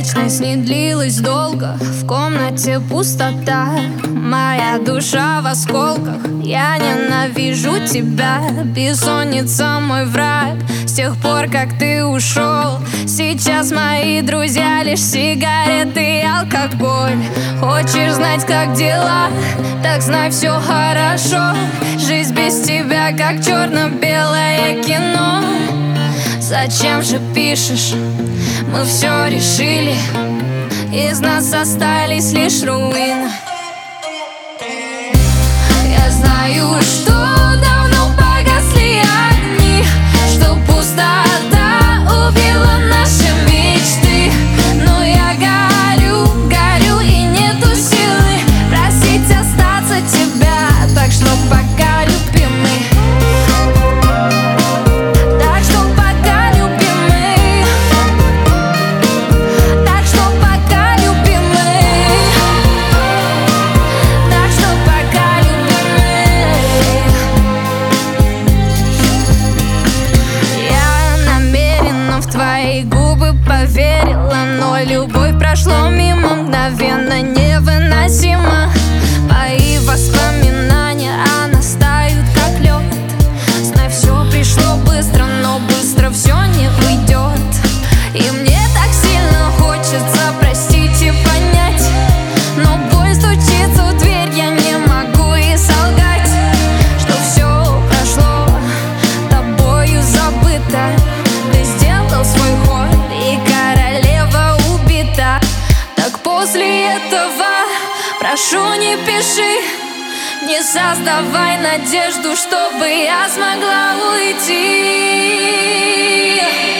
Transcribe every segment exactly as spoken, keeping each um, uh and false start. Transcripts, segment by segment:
вечность не длилась долго. В комнате пустота, моя душа в осколках. Я ненавижу тебя, бессонница мой враг. С тех пор, как ты ушел, сейчас мои друзья лишь сигареты и алкоголь. Хочешь знать, как дела? Так знай, все хорошо. Жизнь без тебя, как черно-белое кино. Зачем же пишешь? Мы все решили. Из нас остались лишь руины. Я знаю, что давно погасли огни, что пустота убила наши мечты. Но я горю, горю, и нету силы просить остаться тебя. Так что пока, любимый, так что пока, любимый, так что пока, любимый, так что пока, любимый. Я намеренно в твои губы поверила, но любовь прошло мимо, мгновенно, невыносимо. Мои воспоминания, а настают как лед. Знай, все пришло быстро, но быстро все не уйдет. И мне так сильно хочется простить и понять, но боль стучится в дверь, я не могу и солгать, что все прошло, тобою забыто. Ты сделал свой ход, и королева убита. Так после этого прошу, не пиши, не создавай надежду, чтобы я смогла уйти.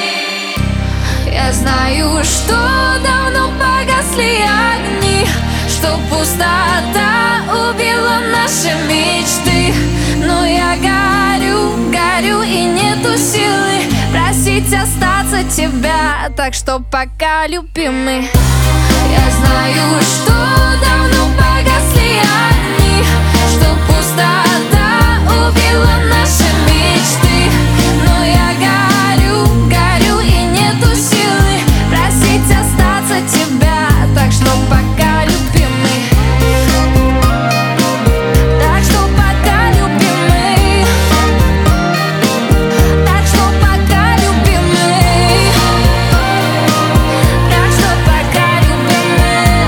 Я знаю, что давно погасли огни, что пустота убила наши мечты. Но я горю, горю, и нету силы просить остаться тебя. Так что пока, любимый. Я знаю, что давно погасли огни, что пустота убила наши мечты. Но я горю, горю, и нету силы просить остаться тебя. Так что пока, любимый, так что пока, любимый, так что пока, любимый, так что пока, любимый.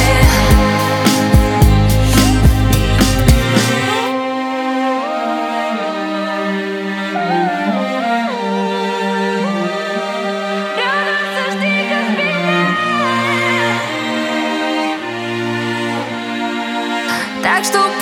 Придется жди, как меня. Так что